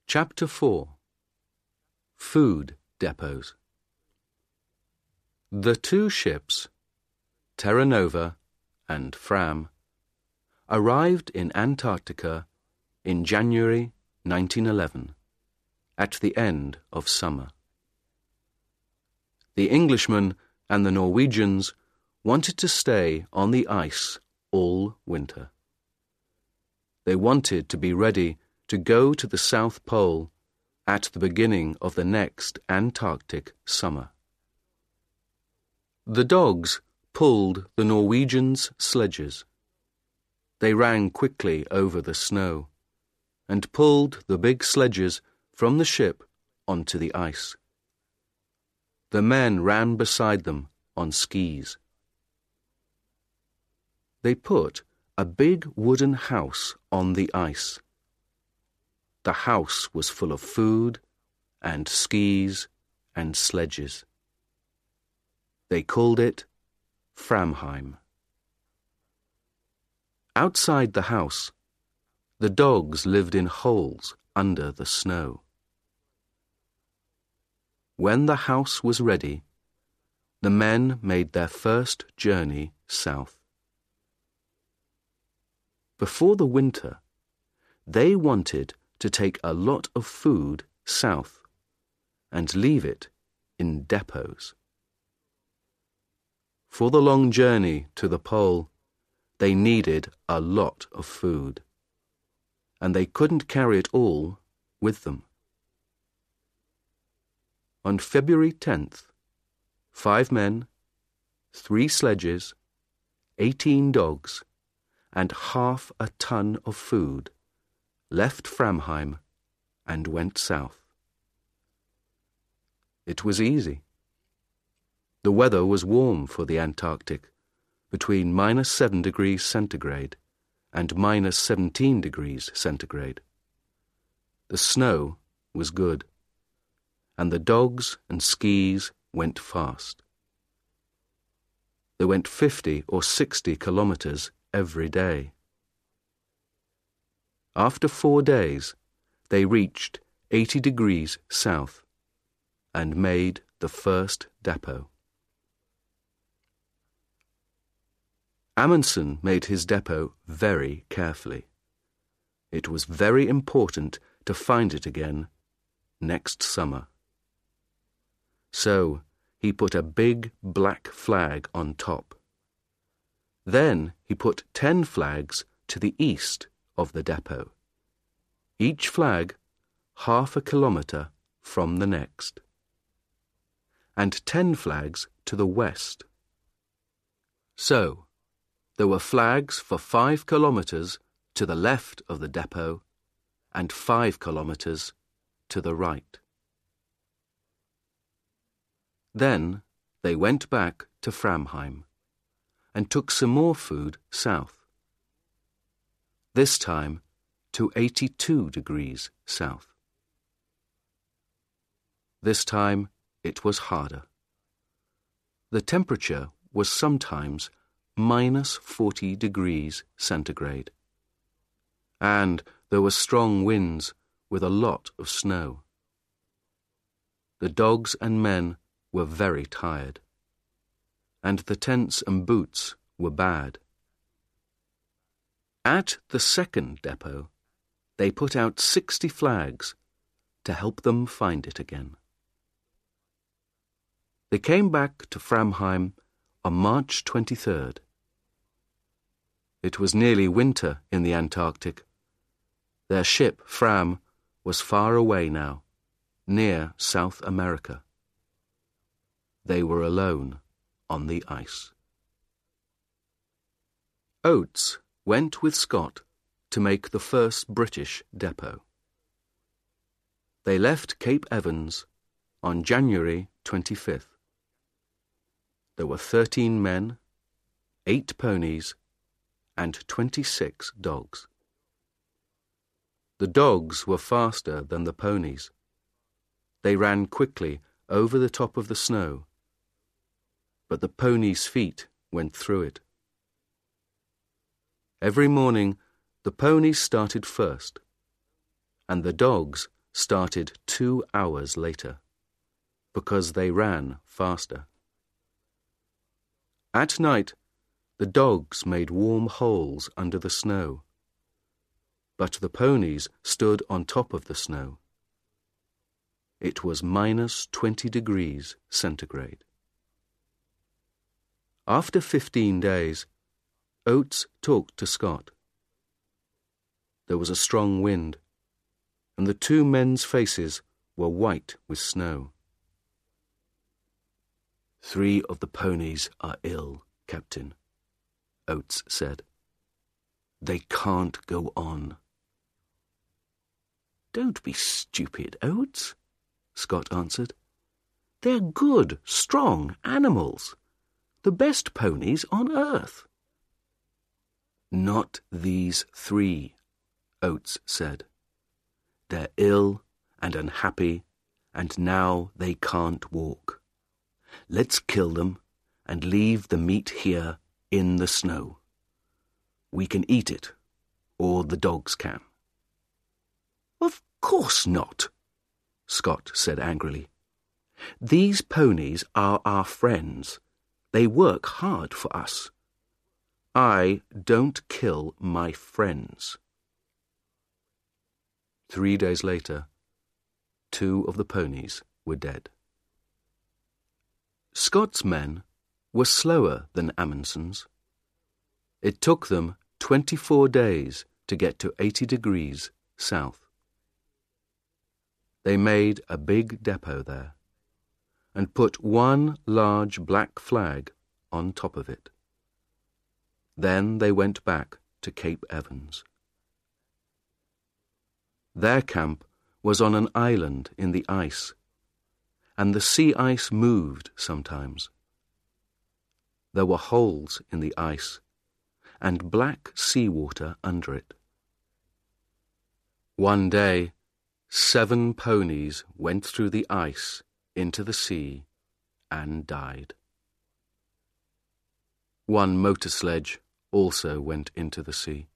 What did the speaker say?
Chapter 4. Food Depots. The two ships, Terra Nova and Fram, arrived in Antarctica in January 1911, at the end of summer. The Englishmen and the Norwegians wanted to stay on the ice all winter. They wanted to be ready to go to the South Pole at the beginning of the next Antarctic summer. The dogs pulled the Norwegians' sledges. They ran quickly over the snow and pulled the big sledges from the ship onto the ice. The men ran beside them on skis. They put a big wooden house on the ice. The house was full of food and skis and sledges. They called it Framheim. Outside the house, the dogs lived in holes under the snow. When the house was ready, the men made their first journey south. Before the winter, they wanted to take a lot of food south and leave it in depots. For the long journey to the pole, they needed a lot of food, and they couldn't carry it all with them. On February 10th, 5 men, 3 sledges, 18 dogs, and half a ton of food left Framheim and went south. It was easy. The weather was warm for the Antarctic, between -7 degrees centigrade and -17 degrees centigrade. The snow was good, and the dogs and skis went fast. They went 50 or 60 kilometers every day. After 4 days, they reached 80 degrees south and made the first depot. Amundsen made his depot very carefully. It was very important to find it again next summer. So he put a big black flag on top. Then he put 10 flags to the east of the depot, each flag half a kilometer from the next, and 10 flags to the west. So there were flags for 5 kilometers to the left of the depot and 5 kilometers to the right. Then they went back to Framheim and took some more food south, this time to 82 degrees south. This time it was harder. The temperature was sometimes -40 degrees centigrade, and there were strong winds with a lot of snow. The dogs and men were very tired, and the tents and boots were bad. At the second depot, they put out 60 flags to help them find it again. They came back to Framheim on March 23rd. It was nearly winter in the Antarctic. Their ship, Fram, was far away now, near South America. They were alone on the ice. Oates went with Scott to make the first British depot. They left Cape Evans on January 25th. There were 13 men, 8 ponies, and 26 dogs. The dogs were faster than the ponies. They ran quickly over the top of the snow, but the ponies' feet went through it. Every morning, the ponies started first, and the dogs started 2 hours later, because they ran faster. At night, the dogs made warm holes under the snow, but the ponies stood on top of the snow. It was -20 degrees centigrade. After 15 days, Oates talked to Scott. There was a strong wind, and the two men's faces were white with snow. "3 of the ponies are ill, Captain," Oates said. "They can't go on." "Don't be stupid, Oates," Scott answered. "They're good, strong animals. The best ponies on earth." "Not these 3, Oates said. "They're ill and unhappy, and now they can't walk. Let's kill them and leave the meat here in the snow. We can eat it, or the dogs can." "Of course not," Scott said angrily. "These ponies are our friends. They work hard for us. I don't kill my friends." 3 days later, 2 of the ponies were dead. Scott's men were slower than Amundsen's. It took them 24 days to get to 80 degrees south. They made a big depot there and put one large black flag on top of it. Then they went back to Cape Evans. Their camp was on an island in the ice, and the sea ice moved sometimes. There were holes in the ice and black seawater under it. One day, 7 ponies went through the ice into the sea and died. One motor sledge also went into the sea.